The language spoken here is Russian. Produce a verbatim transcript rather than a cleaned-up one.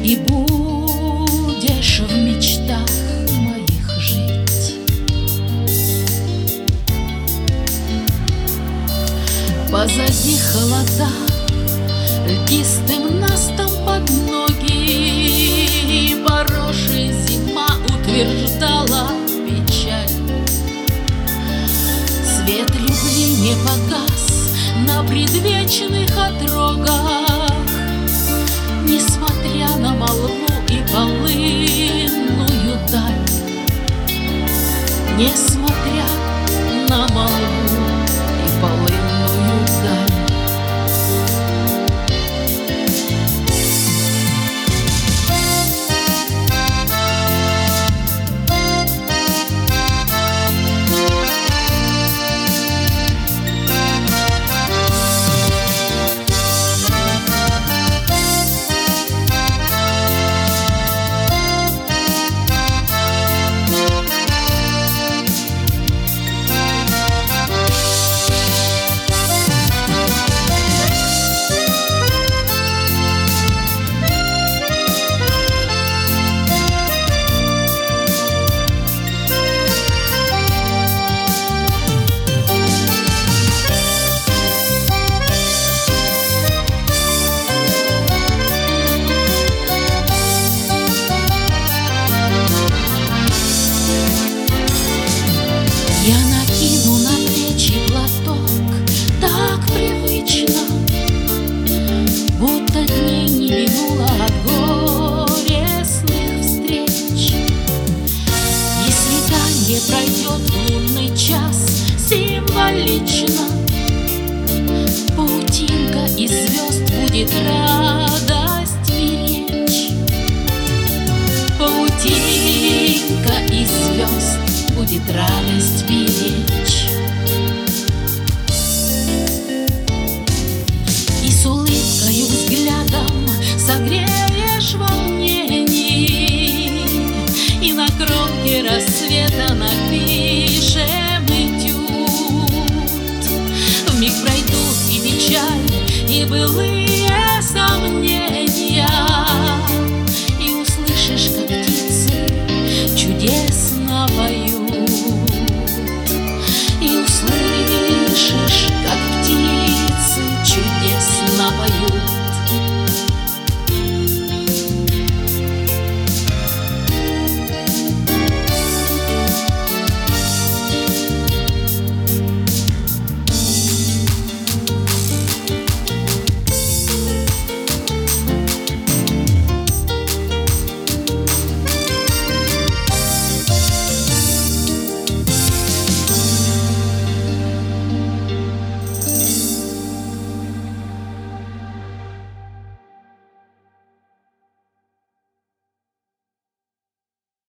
и будешь в мечтах моих жить. Позади холода, льдистым настом под ноги, поросшая зима утверждала печаль. Свет любви не погас на предвечных отрогах, несмотря на молву и полынную даль. Несмотря на молву и полынную даль. Я накину на плечи платок так привычно, будто дней не минуло от горестных встреч. И свидание пройдет в лунный час символично, паутинка из звезд будет радость беречь. Паутинка из звезд будет радость беречь. И с улыбкою взглядом согреешь волнений, и на кромке рассвета напишем этюд. Вмиг пройдут и печаль, и былые